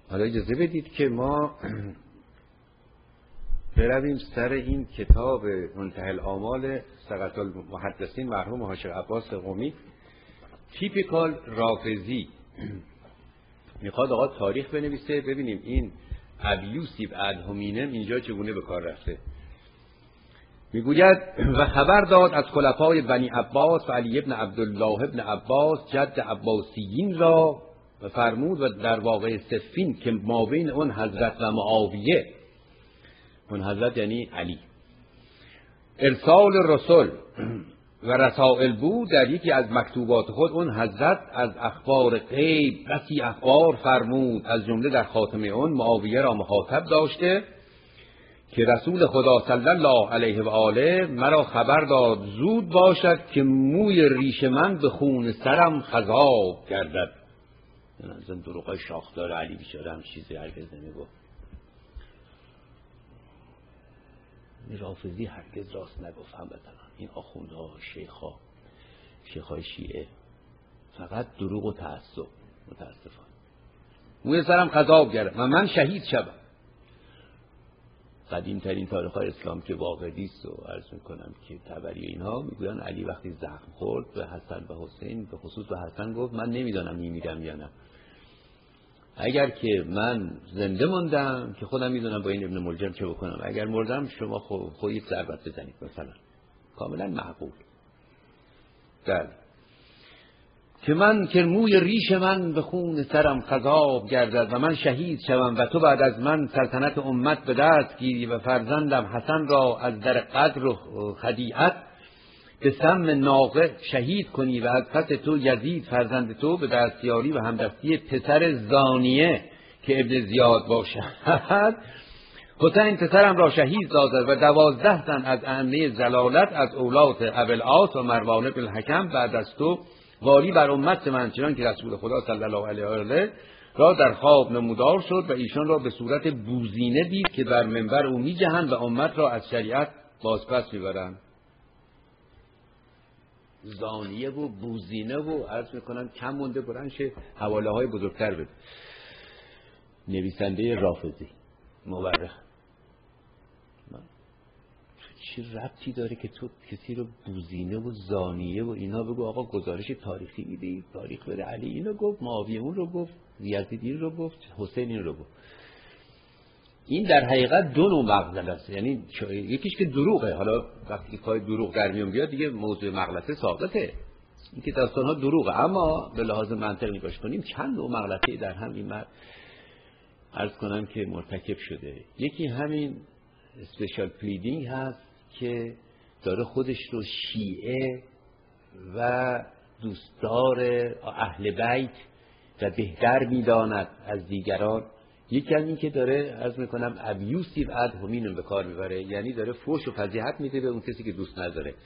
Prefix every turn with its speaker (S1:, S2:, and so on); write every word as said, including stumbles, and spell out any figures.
S1: حالا اجازه بدید که ما برویم سر این کتاب منتهی الآمال سقط المحدثین مرحوم حاج عباس قمی. تیپیکال رافضی میخواد آقا تاریخ بنویسه، ببینیم این ابیوسیو اد هومینم اینجا چگونه به کار رفته. میگوید و خبر داد از خلفای بنی عباس و علی ابن عبدالله ابن عباس جد عباسیین را و فرمود و در واقع صفین که مابین اون حضرت و معاویه، اون حضرت یعنی علی، ارسال رسول و رسائل بود. در یکی از مکتوبات خود اون حضرت از اخبار غیب بسی اخبار فرمود، از جمله در خاتمه اون معاویه را مخاطب داشته که رسول خدا صلی الله علیه و آله مرا خبر داد زود باشد که موی ریش من به خون سرم خضاب گردد. از این دروغای شاخدار علی بیچاره هم چیزی هرگز نمیگفت. این رافضی هرگز راست نگفت هموطنان. این آخوندها، شیخها، شیخهای شیعه فقط دروغ و تعصب. متاسفانه موی سرم خضاب گردد و من شهید شدم. قدیم ترین تاریخ های اسلام که واقعی است و عرض میکنم که تبری اینها میگویند علی وقتی زخم خورد به حسن و حسین، به خصوص به حسن گفت من نمیدانم میمیرم یا نه، اگر که من زنده موندم که خودم میدونم با این ابن ملجم چه بکنم، اگر مردم شما خود خو یک ضربت بزنید مثلا. کاملا معقول. بله که من که موی ریش من به خون سرم خضاب گردد و من شهید شوم و تو بعد از من سلطنت امت به دست گیری و فرزندم حسن را از در قدر و خدیعت به سم ناقه شهید کنی و از پس تو یزید فرزند تو به دستیاری و همدستی پسر زانیه که ابن زیاد باشد حسین پسرم را شهید سازد و دوازده تن از ائمه زلالت از اولاد ابوالعاص و مروان بن الحکم بعد از تو والی بر امت من، چنان که رسول خدا صلی الله علیه و آله را در خواب نمودار شد و ایشان را به صورت بوزینه دید که بر منبر او می‌جهند و امت را از شریعت بازپس می‌برند. زانیه و بوزینه و عرض می‌کنم کم مونده برنش حواله های بزرگتر بده. نویسنده رافضی مورخ چی ربطی داره که تو کسی رو بوزینه و زانیه و اینا بگو؟ آقا گزارش تاریخی میدی، تاریخ بده علی اینو گفت، معاویه اون رو گفت، یزید این رو گفت، حسین این رو گفت. این در حقیقت دو نوع مغزله است. یعنی یکیش که دروغه، حالا وقتی پای دروغ در میون بیاد دیگه موضوع مغلطه ثابته، این که داستان ها دروغه. اما به لحاظ منطق نگاش کنیم چند نوع مغلطه در هم این مرد عرض کنم که مرتکب شده. یکی همین اسپیشال پلیدینگ هست که داره خودش رو شیعه و دوستدار اهل بیت و بهتر میداند از دیگران. یکی از این که داره عرض میکنم ابیوسیو اد هومینم به کار میبره، یعنی داره فحش و فضیحت میده به اون کسی که دوست نداره.